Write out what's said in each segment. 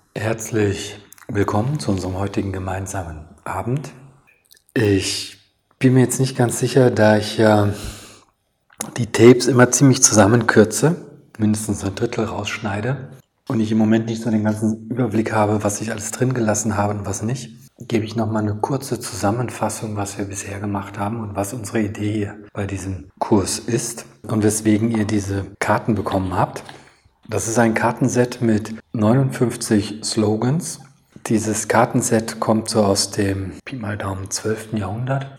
Herzlich willkommen zu unserem heutigen gemeinsamen Abend. Ich bin mir jetzt nicht ganz sicher, da ich ja die Tapes immer ziemlich zusammenkürze, mindestens ein Drittel rausschneide und ich im Moment nicht so den ganzen Überblick habe, was ich alles drin gelassen habe und was nicht, gebe ich nochmal eine kurze Zusammenfassung, was wir bisher gemacht haben und was unsere Idee hier bei diesem Kurs ist und weswegen ihr diese Karten bekommen habt. Das ist ein Kartenset mit 59 Slogans. Dieses Kartenset kommt so aus dem Pi mal Daumen 12. Jahrhundert.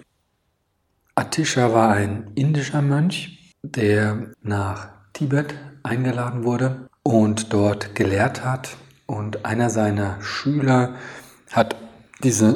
Atisha war ein indischer Mönch, der nach Tibet eingeladen wurde und dort gelehrt hat. Und einer seiner Schüler hat diese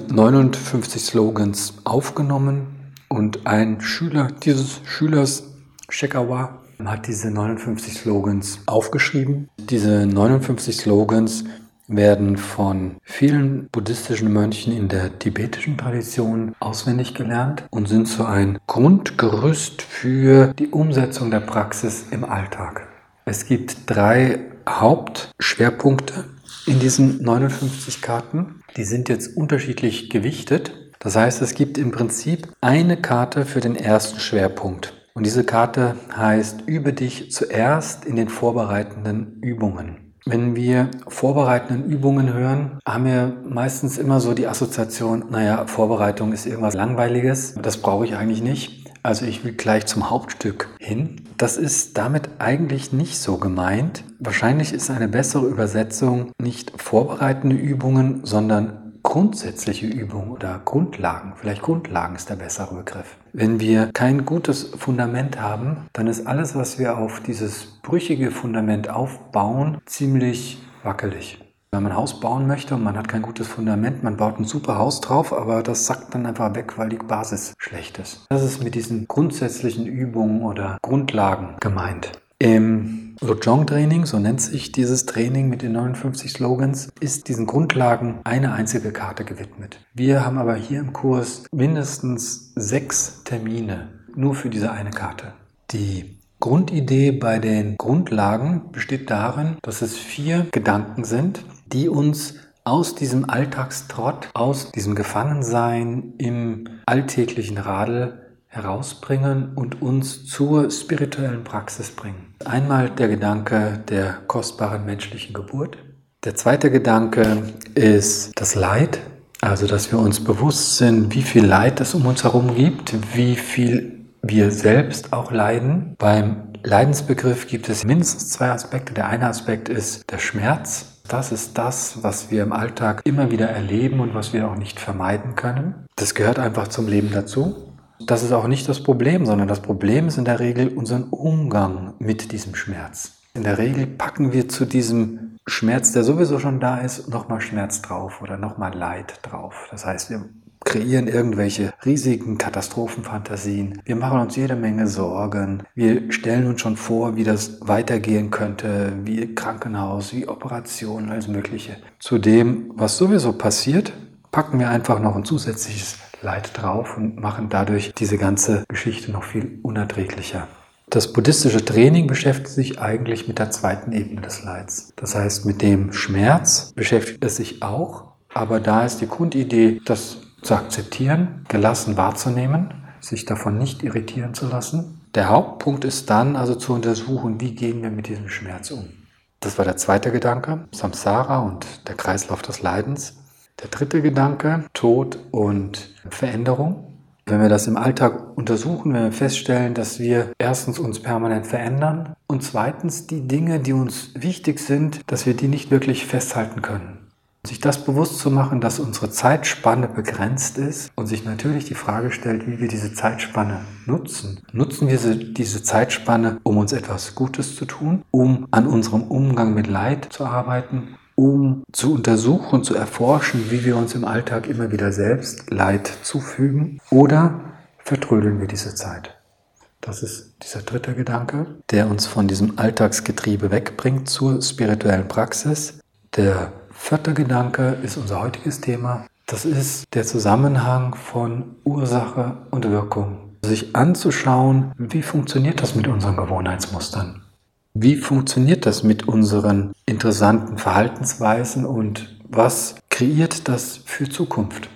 59 Slogans aufgenommen und ein Schüler dieses Schülers, Shekawa, hat diese 59 Slogans aufgeschrieben. Diese 59 Slogans werden von vielen buddhistischen Mönchen in der tibetischen Tradition auswendig gelernt und sind so ein Grundgerüst für die Umsetzung der Praxis im Alltag. Es gibt 3 Hauptschwerpunkte in diesen 59 Karten. Die sind jetzt unterschiedlich gewichtet. Das heißt, es gibt im Prinzip eine Karte für den ersten Schwerpunkt. Und diese Karte heißt, übe dich zuerst in den vorbereitenden Übungen. Wenn wir vorbereitenden Übungen hören, haben wir meistens immer so die Assoziation, Vorbereitung ist irgendwas Langweiliges, das brauche ich eigentlich nicht. Also ich will gleich zum Hauptstück hin. Das ist damit eigentlich nicht so gemeint. Wahrscheinlich ist eine bessere Übersetzung nicht vorbereitende Übungen, sondern grundsätzliche Übungen oder Grundlagen. Vielleicht Grundlagen ist der bessere Begriff. Wenn wir kein gutes Fundament haben, dann ist alles, was wir auf dieses brüchige Fundament aufbauen, ziemlich wackelig. Wenn man ein Haus bauen möchte und man hat kein gutes Fundament, man baut ein super Haus drauf, aber das sackt dann einfach weg, weil die Basis schlecht ist. Das ist mit diesen grundsätzlichen Übungen oder Grundlagen gemeint. Im Lojong-Training, so nennt sich dieses Training mit den 59 Slogans, ist diesen Grundlagen eine einzige Karte gewidmet. Wir haben aber hier im Kurs mindestens 6 Termine nur für diese eine Karte. Die Grundidee bei den Grundlagen besteht darin, dass es 4 Gedanken sind, die uns aus diesem Alltagstrott, aus diesem Gefangensein im alltäglichen Radl herausbringen und uns zur spirituellen Praxis bringen. Einmal der Gedanke der kostbaren menschlichen Geburt. Der zweite Gedanke ist das Leid, also dass wir uns bewusst sind, wie viel Leid es um uns herum gibt, wie viel wir selbst auch leiden. Beim Leidensbegriff gibt es mindestens 2 Aspekte. Der eine Aspekt ist der Schmerz. Das ist das, was wir im Alltag immer wieder erleben und was wir auch nicht vermeiden können. Das gehört einfach zum Leben dazu. Das ist auch nicht das Problem, sondern das Problem ist in der Regel unser Umgang mit diesem Schmerz. In der Regel packen wir zu diesem Schmerz, der sowieso schon da ist, nochmal Schmerz drauf oder nochmal Leid drauf. Das heißt, wir kreieren irgendwelche riesigen Katastrophenfantasien. Wir machen uns jede Menge Sorgen. Wir stellen uns schon vor, wie das weitergehen könnte, wie Krankenhaus, wie Operationen, alles Mögliche. Zu dem, was sowieso passiert, packen wir einfach noch ein zusätzliches Leid drauf und machen dadurch diese ganze Geschichte noch viel unerträglicher. Das buddhistische Training beschäftigt sich eigentlich mit der zweiten Ebene des Leids. Das heißt, mit dem Schmerz beschäftigt es sich auch, aber da ist die Grundidee, das zu akzeptieren, gelassen wahrzunehmen, sich davon nicht irritieren zu lassen. Der Hauptpunkt ist dann also zu untersuchen, wie gehen wir mit diesem Schmerz um. Das war der zweite Gedanke, Samsara und der Kreislauf des Leidens. Der dritte Gedanke, Tod und Veränderung. Wenn wir das im Alltag untersuchen, wenn wir feststellen, dass wir erstens uns permanent verändern und zweitens die Dinge, die uns wichtig sind, dass wir die nicht wirklich festhalten können. Sich das bewusst zu machen, dass unsere Zeitspanne begrenzt ist und sich natürlich die Frage stellt, wie wir diese Zeitspanne nutzen. Nutzen wir diese Zeitspanne, um uns etwas Gutes zu tun, um an unserem Umgang mit Leid zu arbeiten, um zu untersuchen, zu erforschen, wie wir uns im Alltag immer wieder selbst Leid zufügen, oder vertrödeln wir diese Zeit? Das ist dieser dritte Gedanke, der uns von diesem Alltagsgetriebe wegbringt zur spirituellen Praxis. Der vierte Gedanke ist unser heutiges Thema. Das ist der Zusammenhang von Ursache und Wirkung. Sich anzuschauen, wie funktioniert das mit unseren Gewohnheitsmustern? Wie funktioniert das mit unseren interessanten Verhaltensweisen und was kreiert das für Zukunft?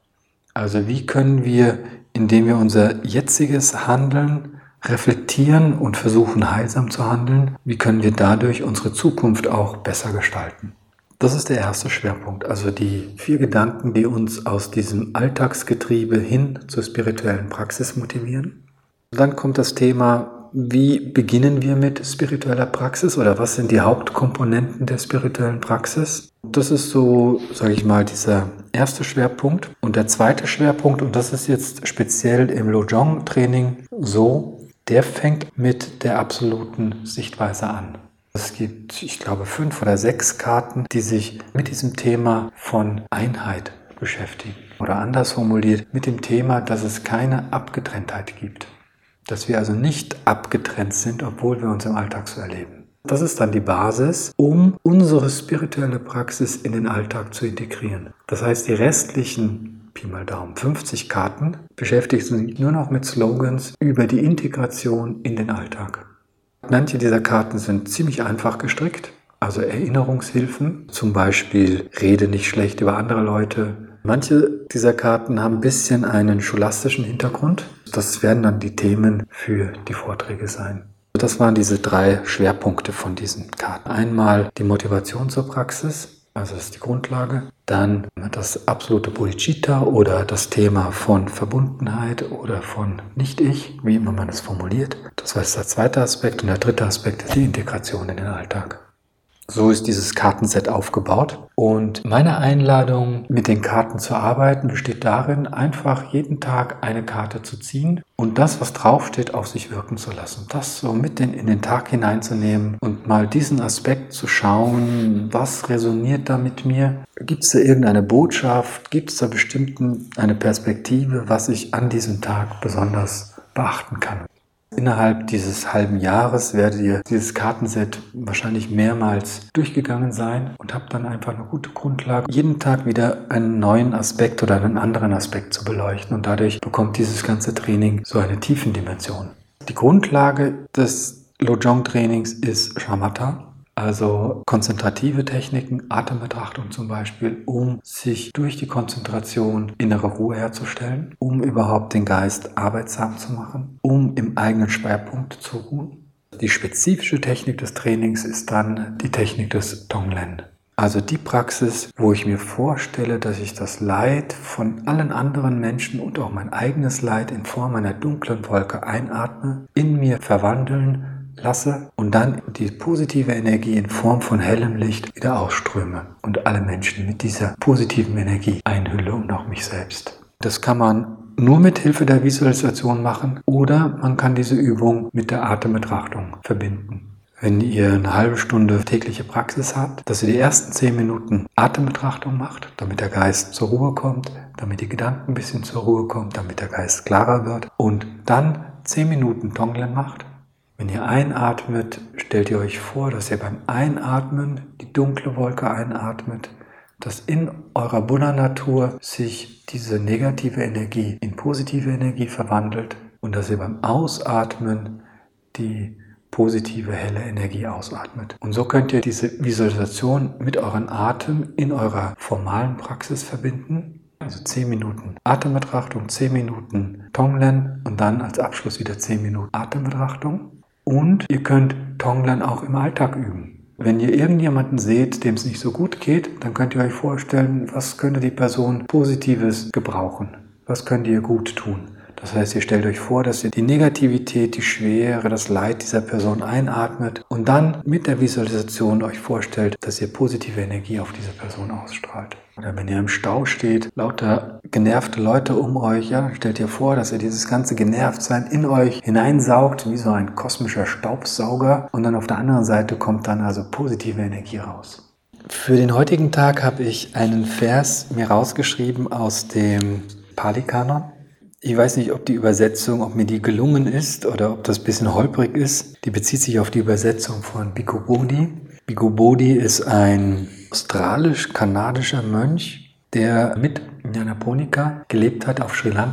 Also wie können wir, indem wir unser jetziges Handeln reflektieren und versuchen heilsam zu handeln, wie können wir dadurch unsere Zukunft auch besser gestalten? Das ist der erste Schwerpunkt, also die 4 Gedanken, die uns aus diesem Alltagsgetriebe hin zur spirituellen Praxis motivieren. Dann kommt das Thema, wie beginnen wir mit spiritueller Praxis oder was sind die Hauptkomponenten der spirituellen Praxis? Das ist so, sage ich mal, dieser erste Schwerpunkt. Und der zweite Schwerpunkt, und das ist jetzt speziell im Lojong-Training so, der fängt mit der absoluten Sichtweise an. Es gibt, ich glaube, 5 oder 6 Karten, die sich mit diesem Thema von Einheit beschäftigen. Oder anders formuliert, mit dem Thema, dass es keine Abgetrenntheit gibt. Dass wir also nicht abgetrennt sind, obwohl wir uns im Alltag so erleben. Das ist dann die Basis, um unsere spirituelle Praxis in den Alltag zu integrieren. Das heißt, die restlichen, Pi mal Daumen, 50 Karten beschäftigen sich nur noch mit Slogans über die Integration in den Alltag. Manche dieser Karten sind ziemlich einfach gestrickt, also Erinnerungshilfen, zum Beispiel rede nicht schlecht über andere Leute. Manche dieser Karten haben ein bisschen einen scholastischen Hintergrund. Das werden dann die Themen für die Vorträge sein. Das waren diese 3 Schwerpunkte von diesen Karten. Einmal die Motivation zur Praxis, also das ist die Grundlage. Dann das absolute Bodhicitta oder das Thema von Verbundenheit oder von Nicht-Ich, wie immer man es formuliert. Das war der zweite Aspekt. Und der dritte Aspekt ist die Integration in den Alltag. So ist dieses Kartenset aufgebaut. Und meine Einladung, mit den Karten zu arbeiten, besteht darin, einfach jeden Tag eine Karte zu ziehen und das, was draufsteht, auf sich wirken zu lassen. Das so mit in den Tag hineinzunehmen und mal diesen Aspekt zu schauen, was resoniert da mit mir? Gibt es da irgendeine Botschaft? Gibt es da bestimmt eine Perspektive, was ich an diesem Tag besonders beachten kann? Innerhalb dieses halben Jahres werdet ihr dieses Kartenset wahrscheinlich mehrmals durchgegangen sein und habt dann einfach eine gute Grundlage, jeden Tag wieder einen neuen Aspekt oder einen anderen Aspekt zu beleuchten und dadurch bekommt dieses ganze Training so eine Tiefendimension. Die Grundlage des Lojong-Trainings ist Shamatha. Also konzentrative Techniken, Atembetrachtung zum Beispiel, um sich durch die Konzentration innere Ruhe herzustellen, um überhaupt den Geist arbeitsam zu machen, um im eigenen Schwerpunkt zu ruhen. Die spezifische Technik des Trainings ist dann die Technik des Tonglen. Also die Praxis, wo ich mir vorstelle, dass ich das Leid von allen anderen Menschen und auch mein eigenes Leid in Form einer dunklen Wolke einatme, in mir verwandeln, lasse und dann die positive Energie in Form von hellem Licht wieder ausströme und alle Menschen mit dieser positiven Energie einhülle und auch mich selbst. Das kann man nur mit Hilfe der Visualisation machen oder man kann diese Übung mit der Atembetrachtung verbinden. Wenn ihr eine halbe Stunde tägliche Praxis habt, dass ihr die ersten 10 Minuten Atembetrachtung macht, damit der Geist zur Ruhe kommt, damit die Gedanken ein bisschen zur Ruhe kommen, damit der Geist klarer wird und dann 10 Minuten Tonglen macht. Wenn ihr einatmet, stellt ihr euch vor, dass ihr beim Einatmen die dunkle Wolke einatmet, dass in eurer Buddha-Natur sich diese negative Energie in positive Energie verwandelt und dass ihr beim Ausatmen die positive, helle Energie ausatmet. Und so könnt ihr diese Visualisation mit eurem Atem in eurer formalen Praxis verbinden. Also 10 Minuten Atembetrachtung, 10 Minuten Tonglen und dann als Abschluss wieder 10 Minuten Atembetrachtung. Und ihr könnt Tonglen auch im Alltag üben. Wenn ihr irgendjemanden seht, dem es nicht so gut geht, dann könnt ihr euch vorstellen, was könnte die Person Positives gebrauchen? Was könnt ihr gut tun? Das heißt, ihr stellt euch vor, dass ihr die Negativität, die Schwere, das Leid dieser Person einatmet und dann mit der Visualisation euch vorstellt, dass ihr positive Energie auf diese Person ausstrahlt. Oder wenn ihr im Stau steht, lauter genervte Leute um euch, ja, stellt ihr vor, dass ihr dieses ganze Genervtsein in euch hineinsaugt, wie so ein kosmischer Staubsauger und dann auf der anderen Seite kommt dann also positive Energie raus. Für den heutigen Tag habe ich einen Vers mir rausgeschrieben aus dem Pali-Kanon. Ich weiß nicht, ob die Übersetzung, ob mir die gelungen ist oder ob das ein bisschen holprig ist. Die bezieht sich auf die Übersetzung von Bhikkhu Bodhi. Bhikkhu Bodhi ist ein australisch-kanadischer Mönch, der mit Nyanaponika gelebt hat auf Sri Lanka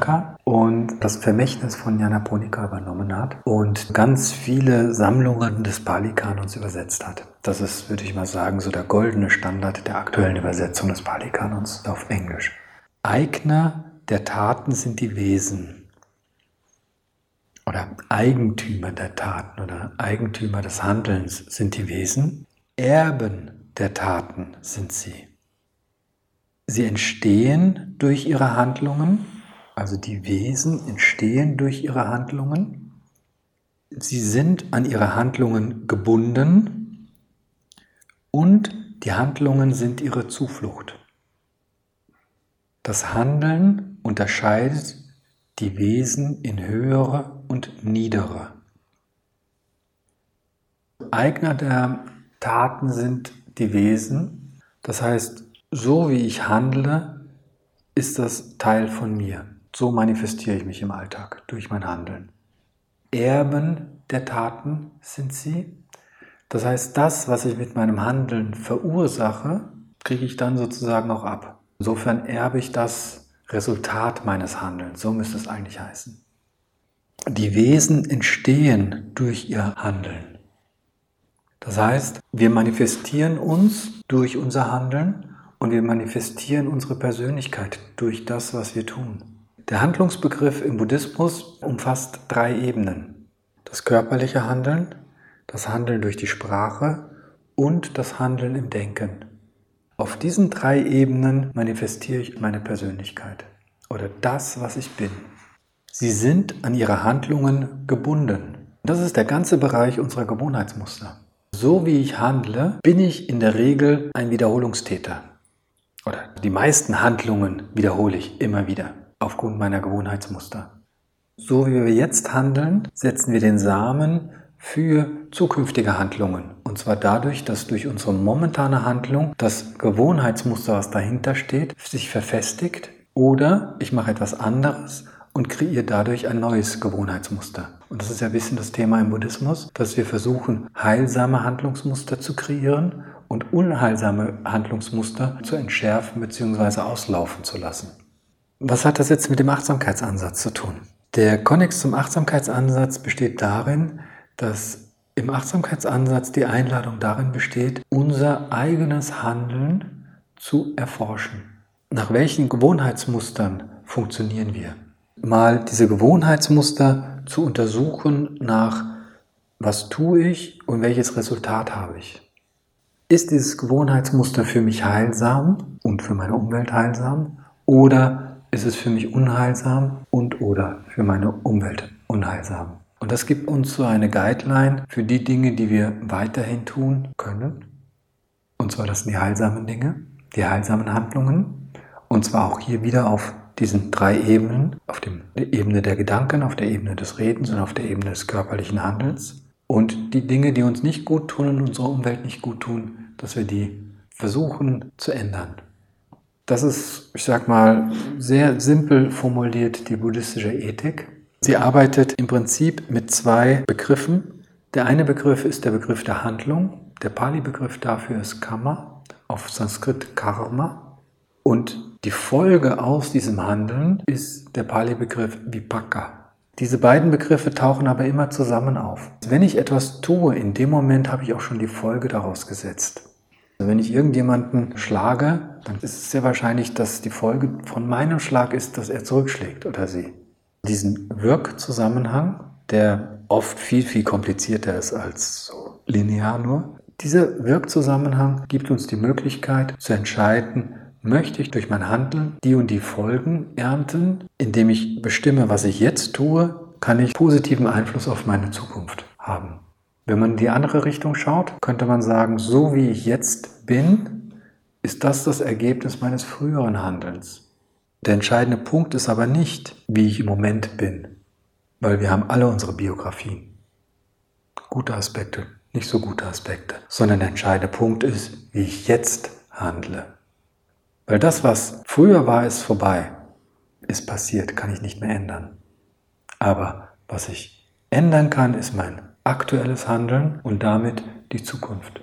und das Vermächtnis von Nyanaponika übernommen hat und ganz viele Sammlungen des Pali-Kanons übersetzt hat. Das ist, würde ich mal sagen, so der goldene Standard der aktuellen Übersetzung des Pali-Kanons auf Englisch. Eigner der Taten sind die Wesen oder Eigentümer der Taten oder Eigentümer des Handelns sind die Wesen. Erben der Taten sind sie. Sie entstehen durch ihre Handlungen, also die Wesen entstehen durch ihre Handlungen. Sie sind an ihre Handlungen gebunden und die Handlungen sind ihre Zuflucht. Das Handeln unterscheidet die Wesen in höhere und niedere. Eigner der Taten sind die Wesen, das heißt, so wie ich handle, ist das Teil von mir. So manifestiere ich mich im Alltag durch mein Handeln. Erben der Taten sind sie. Das heißt, das, was ich mit meinem Handeln verursache, kriege ich dann sozusagen auch ab. Insofern erbe ich das Resultat meines Handelns. So müsste es eigentlich heißen. Die Wesen entstehen durch ihr Handeln. Das heißt, wir manifestieren uns durch unser Handeln und wir manifestieren unsere Persönlichkeit durch das, was wir tun. Der Handlungsbegriff im Buddhismus umfasst 3 Ebenen. Das körperliche Handeln, das Handeln durch die Sprache und das Handeln im Denken. Auf diesen 3 Ebenen manifestiere ich meine Persönlichkeit oder das, was ich bin. Sie sind an ihre Handlungen gebunden. Das ist der ganze Bereich unserer Gewohnheitsmuster. So wie ich handle, bin ich in der Regel ein Wiederholungstäter. Oder die meisten Handlungen wiederhole ich immer wieder aufgrund meiner Gewohnheitsmuster. So wie wir jetzt handeln, setzen wir den Samen für zukünftige Handlungen. Und zwar dadurch, dass durch unsere momentane Handlung das Gewohnheitsmuster, was dahinter steht, sich verfestigt. Oder ich mache etwas anderes und kreiere dadurch ein neues Gewohnheitsmuster. Und das ist ja ein bisschen das Thema im Buddhismus, dass wir versuchen, heilsame Handlungsmuster zu kreieren und unheilsame Handlungsmuster zu entschärfen bzw. auslaufen zu lassen. Was hat das jetzt mit dem Achtsamkeitsansatz zu tun? Der Konnex zum Achtsamkeitsansatz besteht darin, dass im Achtsamkeitsansatz die Einladung darin besteht, unser eigenes Handeln zu erforschen. Nach welchen Gewohnheitsmustern funktionieren wir? Mal diese Gewohnheitsmuster zu untersuchen nach, was tue ich und welches Resultat habe ich. Ist dieses Gewohnheitsmuster für mich heilsam und für meine Umwelt heilsam oder ist es für mich unheilsam und oder für meine Umwelt unheilsam? Und das gibt uns so eine Guideline für die Dinge, die wir weiterhin tun können. Und zwar das sind die heilsamen Dinge, die heilsamen Handlungen. Und zwar auch hier wieder auf diesen 3 Ebenen, auf der Ebene der Gedanken, auf der Ebene des Redens und auf der Ebene des körperlichen Handelns. Und die Dinge, die uns nicht gut tun und unserer Umwelt nicht gut tun, dass wir die versuchen zu ändern. Das ist, ich sag mal, sehr simpel formuliert die buddhistische Ethik. Sie arbeitet im Prinzip mit 2 Begriffen. Der eine Begriff ist der Begriff der Handlung. Der Pali-Begriff dafür ist Karma, auf Sanskrit Karma. Und die Folge aus diesem Handeln ist der Pali-Begriff Vipaka. Diese beiden Begriffe tauchen aber immer zusammen auf. Wenn ich etwas tue, in dem Moment habe ich auch schon die Folge daraus gesetzt. Also wenn ich irgendjemanden schlage, dann ist es sehr wahrscheinlich, dass die Folge von meinem Schlag ist, dass er zurückschlägt oder sie. Diesen Wirkzusammenhang, der oft viel, viel komplizierter ist als so linear nur, dieser Wirkzusammenhang gibt uns die Möglichkeit zu entscheiden, möchte ich durch mein Handeln die und die Folgen ernten, indem ich bestimme, was ich jetzt tue, kann ich positiven Einfluss auf meine Zukunft haben. Wenn man in die andere Richtung schaut, könnte man sagen, so wie ich jetzt bin, ist das Ergebnis meines früheren Handelns. Der entscheidende Punkt ist aber nicht, wie ich im Moment bin, weil wir haben alle unsere Biografien. Gute Aspekte, nicht so gute Aspekte, sondern der entscheidende Punkt ist, wie ich jetzt handle. Weil das, was früher war, ist vorbei, ist passiert, kann ich nicht mehr ändern. Aber was ich ändern kann, ist mein aktuelles Handeln und damit die Zukunft.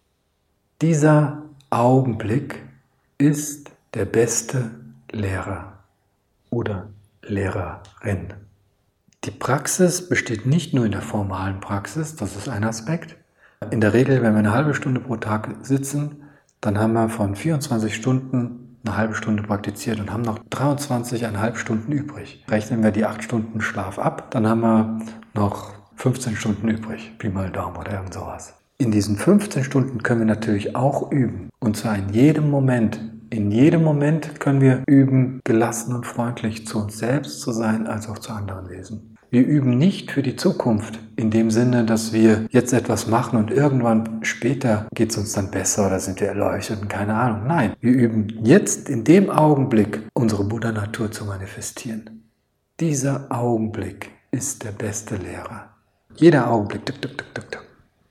Dieser Augenblick ist der beste Lehrer oder Lehrerin. Die Praxis besteht nicht nur in der formalen Praxis, das ist ein Aspekt. In der Regel, wenn wir eine halbe Stunde pro Tag sitzen, dann haben wir von 24 Stunden eine halbe Stunde praktiziert und haben noch 23,5 Stunden übrig. Rechnen wir die 8 Stunden Schlaf ab, dann haben wir noch 15 Stunden übrig, Pi mal Daumen oder irgend sowas. In diesen 15 Stunden können wir natürlich auch üben, und zwar in jedem Moment. In jedem Moment können wir üben, gelassen und freundlich zu uns selbst zu sein, als auch zu anderen Wesen. Wir üben nicht für die Zukunft, in dem Sinne, dass wir jetzt etwas machen und irgendwann später geht es uns dann besser oder sind wir erleuchtet und keine Ahnung. Nein, wir üben jetzt in dem Augenblick, unsere Buddha-Natur zu manifestieren. Dieser Augenblick ist der beste Lehrer. Jeder Augenblick, tuk, tuk, tuk, tuk, tuk.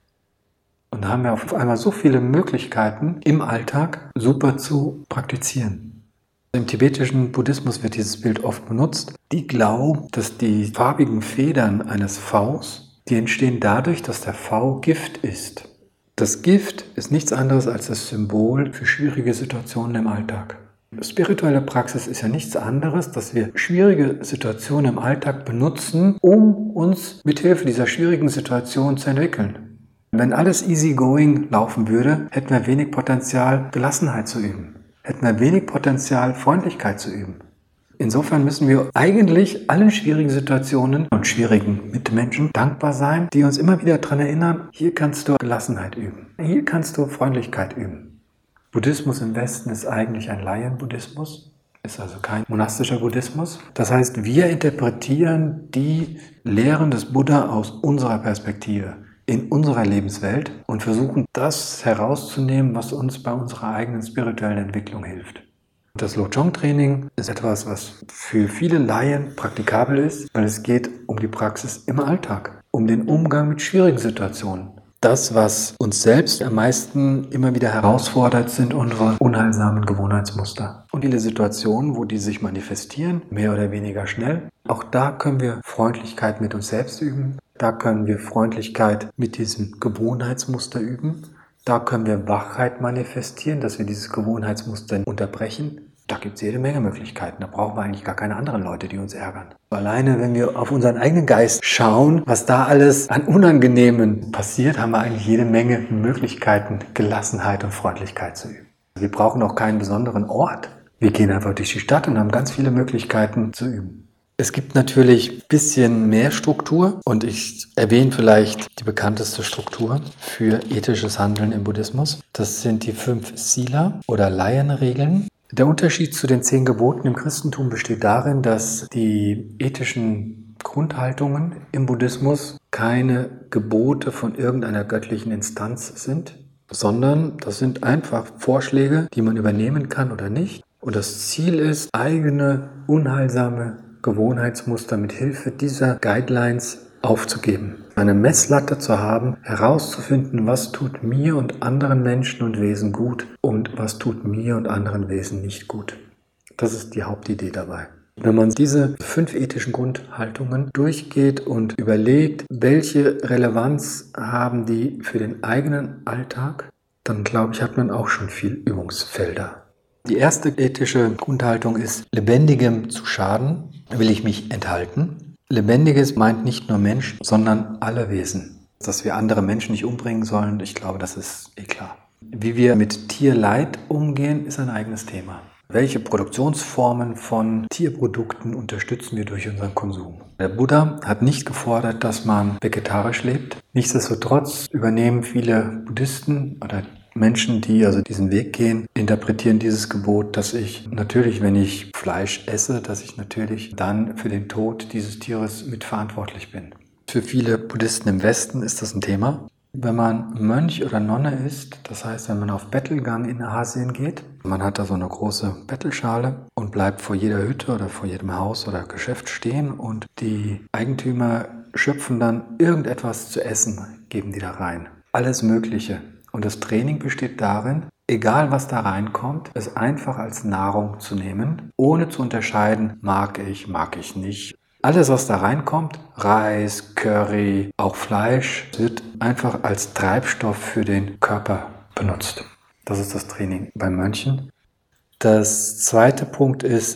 Und da haben wir auf einmal so viele Möglichkeiten im Alltag super zu praktizieren. Im tibetischen Buddhismus wird dieses Bild oft benutzt. Die glauben, dass die farbigen Federn eines Vs, die entstehen dadurch, dass der V Gift ist. Das Gift ist nichts anderes als das Symbol für schwierige Situationen im Alltag. Spirituelle Praxis ist ja nichts anderes, dass wir schwierige Situationen im Alltag benutzen, um uns mithilfe dieser schwierigen Situation zu entwickeln. Wenn alles easygoing laufen würde, hätten wir wenig Potenzial, Gelassenheit zu üben. Hätten wir wenig Potenzial, Freundlichkeit zu üben. Insofern müssen wir eigentlich allen schwierigen Situationen und schwierigen Mitmenschen dankbar sein, die uns immer wieder daran erinnern, hier kannst du Gelassenheit üben, hier kannst du Freundlichkeit üben. Buddhismus im Westen ist eigentlich ein Laien-Buddhismus, ist also kein monastischer Buddhismus. Das heißt, wir interpretieren die Lehren des Buddha aus unserer Perspektive, in unserer Lebenswelt und versuchen, das herauszunehmen, was uns bei unserer eigenen spirituellen Entwicklung hilft. Das Lojong-Training ist etwas, was für viele Laien praktikabel ist, weil es geht um die Praxis im Alltag, um den Umgang mit schwierigen Situationen. Das, was uns selbst am meisten immer wieder herausfordert, sind unsere unheilsamen Gewohnheitsmuster. Und viele Situationen, wo die sich manifestieren, mehr oder weniger schnell, auch da können wir Freundlichkeit mit uns selbst üben. Da können wir Freundlichkeit mit diesem Gewohnheitsmuster üben. Da können wir Wachheit manifestieren, dass wir dieses Gewohnheitsmuster unterbrechen. Da gibt es jede Menge Möglichkeiten. Da brauchen wir eigentlich gar keine anderen Leute, die uns ärgern. Alleine, wenn wir auf unseren eigenen Geist schauen, was da alles an Unangenehmen passiert, haben wir eigentlich jede Menge Möglichkeiten, Gelassenheit und Freundlichkeit zu üben. Wir brauchen auch keinen besonderen Ort. Wir gehen einfach durch die Stadt und haben ganz viele Möglichkeiten zu üben. Es gibt natürlich ein bisschen mehr Struktur und ich erwähne vielleicht die bekannteste Struktur für ethisches Handeln im Buddhismus. Das sind die 5 Sila oder Laienregeln. Der Unterschied zu den 10 Geboten im Christentum besteht darin, dass die ethischen Grundhaltungen im Buddhismus keine Gebote von irgendeiner göttlichen Instanz sind, sondern das sind einfach Vorschläge, die man übernehmen kann oder nicht. Und das Ziel ist, eigene unheilsame Gewohnheitsmuster mit Hilfe dieser Guidelines aufzugeben. Eine Messlatte zu haben, herauszufinden, was tut mir und anderen Menschen und Wesen gut und was tut mir und anderen Wesen nicht gut. Das ist die Hauptidee dabei. Wenn man diese 5 ethischen Grundhaltungen durchgeht und überlegt, welche Relevanz haben die für den eigenen Alltag, dann glaube ich, hat man auch schon viel Übungsfelder. Die erste ethische Grundhaltung ist, Lebendigem zu schaden, will ich mich enthalten. Lebendiges meint nicht nur Mensch, sondern alle Wesen. Dass wir andere Menschen nicht umbringen sollen, ich glaube, das ist klar. Wie wir mit Tierleid umgehen, ist ein eigenes Thema. Welche Produktionsformen von Tierprodukten unterstützen wir durch unseren Konsum? Der Buddha hat nicht gefordert, dass man vegetarisch lebt. Nichtsdestotrotz übernehmen viele Buddhisten oder Menschen, die also diesen Weg gehen, interpretieren dieses Gebot, dass ich natürlich, wenn ich Fleisch esse, dass ich natürlich dann für den Tod dieses Tieres mitverantwortlich bin. Für viele Buddhisten im Westen ist das ein Thema. Wenn man Mönch oder Nonne ist, das heißt, wenn man auf Bettelgang in Asien geht, man hat da so eine große Bettelschale und bleibt vor jeder Hütte oder vor jedem Haus oder Geschäft stehen und die Eigentümer schöpfen dann irgendetwas zu essen, geben die da rein. Alles Mögliche. Und das Training besteht darin, egal was da reinkommt, es einfach als Nahrung zu nehmen, ohne zu unterscheiden, mag ich nicht. Alles, was da reinkommt, Reis, Curry, auch Fleisch, wird einfach als Treibstoff für den Körper benutzt. Das ist das Training bei Mönchen. Das zweite Punkt ist,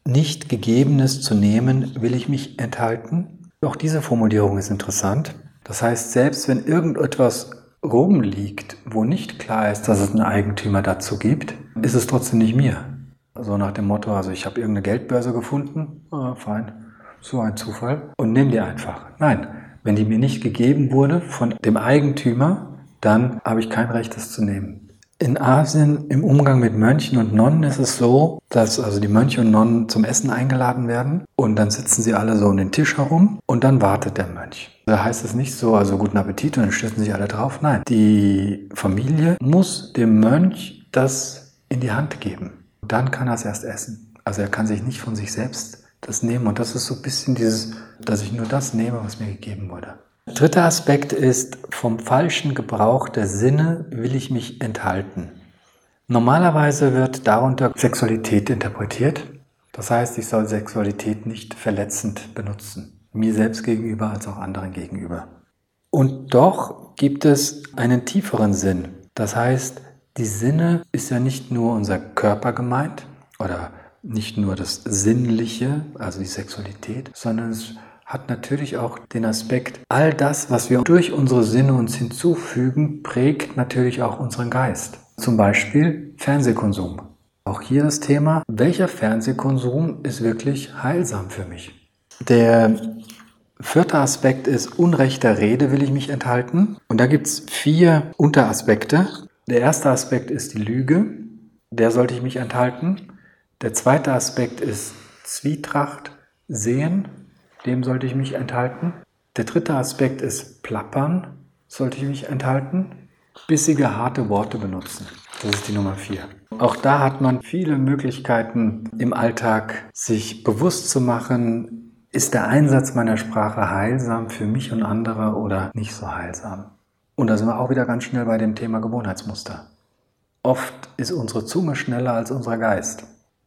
nicht Gegebenes zu nehmen, will ich mich enthalten. Auch diese Formulierung ist interessant. Das heißt, selbst wenn irgendetwas rumliegt, wo nicht klar ist, dass es einen Eigentümer dazu gibt, ist es trotzdem nicht mir. So nach dem Motto, also ich habe irgendeine Geldbörse gefunden, fein, so ein Zufall, und nimm die einfach. Nein, wenn die mir nicht gegeben wurde von dem Eigentümer, dann habe ich kein Recht, das zu nehmen. In Asien, im Umgang mit Mönchen und Nonnen, ist es so, dass also die Mönche und Nonnen zum Essen eingeladen werden und dann sitzen sie alle so um den Tisch herum und dann wartet der Mönch. Da heißt es nicht so, also guten Appetit und dann stürzen sich alle drauf. Nein, die Familie muss dem Mönch das in die Hand geben. Dann kann er es erst essen. Also er kann sich nicht von sich selbst das nehmen und das ist so ein bisschen dieses, dass ich nur das nehme, was mir gegeben wurde. Dritter Aspekt ist, vom falschen Gebrauch der Sinne will ich mich enthalten. Normalerweise wird darunter Sexualität interpretiert. Das heißt, ich soll Sexualität nicht verletzend benutzen. Mir selbst gegenüber als auch anderen gegenüber. Und doch gibt es einen tieferen Sinn. Das heißt, die Sinne ist ja nicht nur unser Körper gemeint oder nicht nur das Sinnliche, also die Sexualität, sondern es hat natürlich auch den Aspekt, all das, was wir durch unsere Sinne uns hinzufügen, prägt natürlich auch unseren Geist. Zum Beispiel Fernsehkonsum. Auch hier das Thema, welcher Fernsehkonsum ist wirklich heilsam für mich? Der vierte Aspekt ist, unrechter Rede will ich mich enthalten. Und da gibt es 4 Unteraspekte. Der erste Aspekt ist die Lüge, der sollte ich mich enthalten. Der zweite Aspekt ist Zwietracht, Sehen, dem sollte ich mich enthalten. Der dritte Aspekt ist Plappern, sollte ich mich enthalten. Bissige, harte Worte benutzen, das ist die Nummer 4. Auch da hat man viele Möglichkeiten im Alltag, sich bewusst zu machen, ist der Einsatz meiner Sprache heilsam für mich und andere oder nicht so heilsam. Und da sind wir auch wieder ganz schnell bei dem Thema Gewohnheitsmuster. Oft ist unsere Zunge schneller als unser Geist.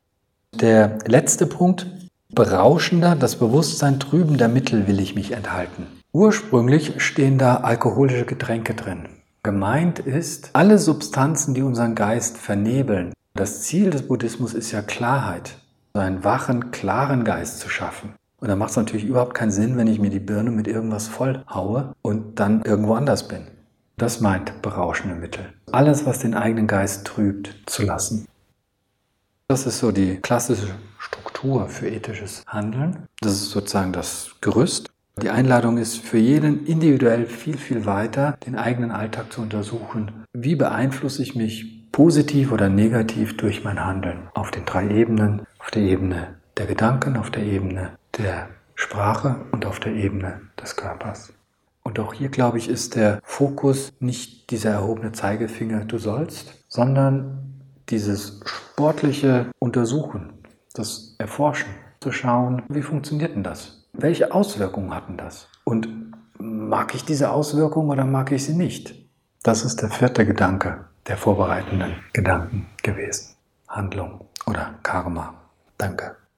Der letzte Punkt, berauschender, das Bewusstsein trübender Mittel will ich mich enthalten. Ursprünglich stehen da alkoholische Getränke drin. Gemeint ist, alle Substanzen, die unseren Geist vernebeln. Das Ziel des Buddhismus ist ja Klarheit, einen wachen, klaren Geist zu schaffen. Und da macht es natürlich überhaupt keinen Sinn, wenn ich mir die Birne mit irgendwas voll haue und dann irgendwo anders bin. Das meint berauschende Mittel. Alles, was den eigenen Geist trübt, zu lassen. Das ist so die klassische Struktur für ethisches Handeln. Das ist sozusagen das Gerüst. Die Einladung ist für jeden individuell viel, viel weiter, den eigenen Alltag zu untersuchen. Wie beeinflusse ich mich positiv oder negativ durch mein Handeln? Auf den 3 Ebenen, auf der Ebene der Gedanken, auf der Ebene der Sprache und auf der Ebene des Körpers. Und auch hier, glaube ich, ist der Fokus nicht dieser erhobene Zeigefinger, du sollst, sondern dieses sportliche Untersuchen, das Erforschen, zu schauen, wie funktioniert denn das? Welche Auswirkungen hatten das? Und mag ich diese Auswirkungen oder mag ich sie nicht? Das ist der 4. Gedanke der vorbereitenden Gedanken gewesen. Handlung oder Karma. Danke.